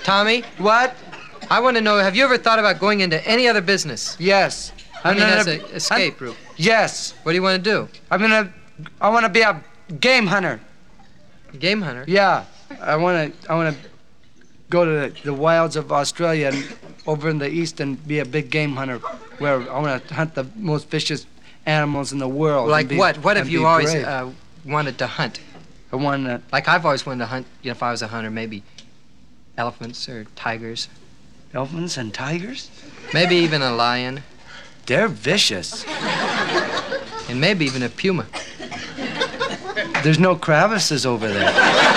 Tommy, What? I want to know, have you ever thought about going into any other business? Yes. I mean, gonna- as an escape route. Yes. What do you want to do? I want to be a game hunter. Game hunter? Yeah. I want to go to the wilds of Australia and over in the east and be a big game hunter where I want to hunt the most vicious animals in the world. Like what? What have and you be always brave. wanted to hunt? I want to... Like I've always wanted to hunt, if I was a hunter, maybe elephants or tigers. Elephants and tigers? Maybe even a lion. They're vicious. And maybe even a puma. There's no crevices over there.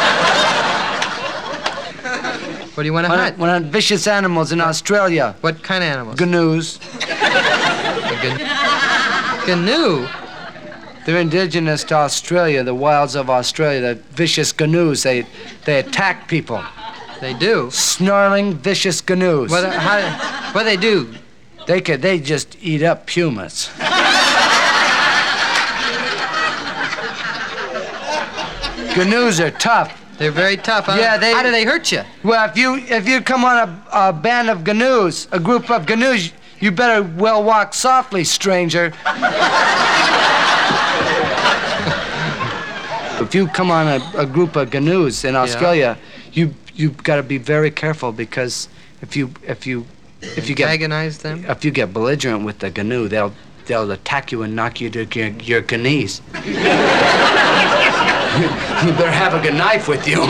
What do you want to hunt? I want vicious animals in Australia. What kind of animals? Gnu's. Gnu? They're indigenous to Australia, the wilds of Australia. The vicious Gnu's. They attack people. They do? Snarling, vicious Gnu's. What do they do? They just eat up pumas. Gnu's are tough. They're very tough, huh? Yeah, How do they hurt you? Well, if you come on a band of Gnu's, a group of Gnu's, you better well walk softly, stranger. If you come on a group of Gnu's in Australia, you've got to be very careful because if you Antagonize them? If you get belligerent with the Gnu, they'll attack you and knock you to your knees. You better have a good knife with you.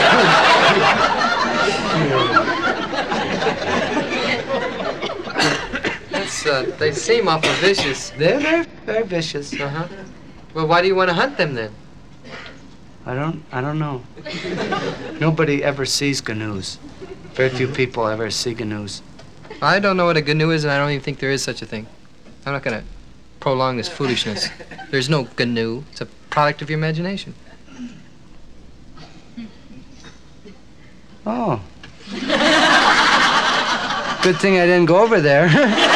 They seem awful vicious. They're very vicious. Uh-huh. Well, why do you want to hunt them then? I don't know. Nobody ever sees Gnu's. Very few people ever see Gnu's. I don't know what a GNU is, and I don't even think there is such a thing. I'm not going to prolong this foolishness. There's no GNU. It's a product of your imagination. Oh. Good thing I didn't go over there.